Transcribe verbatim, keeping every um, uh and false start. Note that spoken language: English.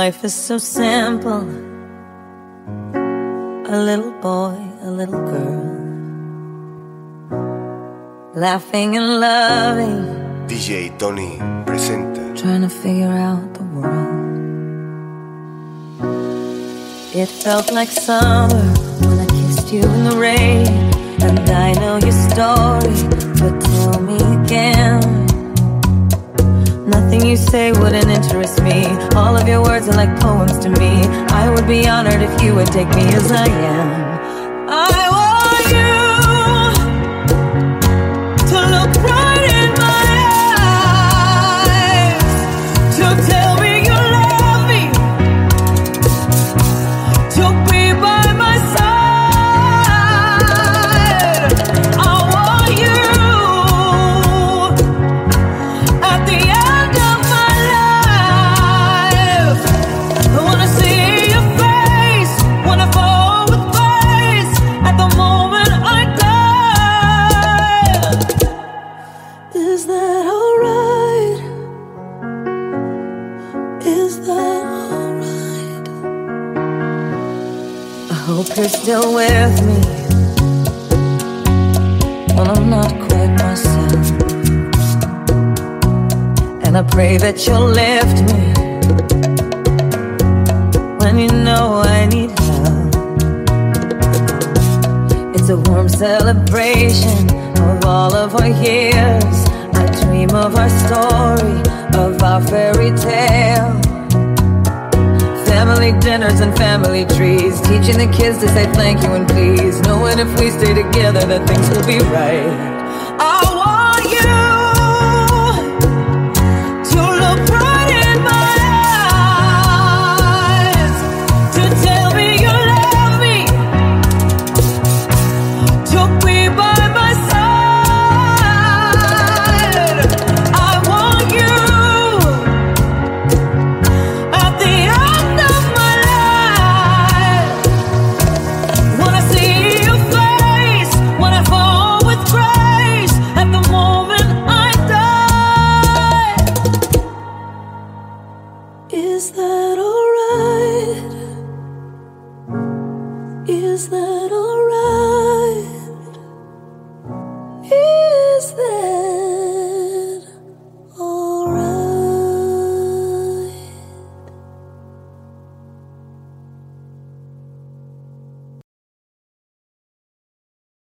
Life is so simple. A little boy, a little girl, laughing and loving. D J Tony presenta. Trying to figure out the world. It felt like summer when I kissed you in the rain. And I know your story, but tell me again. Nothing you say wouldn't interest me. All of your words are like poems to me. I would be honored if you would take me as I am. I want you to look right in my eyes, to tell me you love me, to be by my side. I want you at the end of my life. I wanna see your face when I fall with grace at the moment I die. Is that alright? Is that alright? I hope you're still with me when I'm not quite myself. And I pray that you'll lift me when you know I need help. It's a warm celebration of all of our years. I dream of our story, of our fairy tale. Family dinners and family trees, teaching the kids to say thank you and please, knowing if we stay together that things will be right. Oh,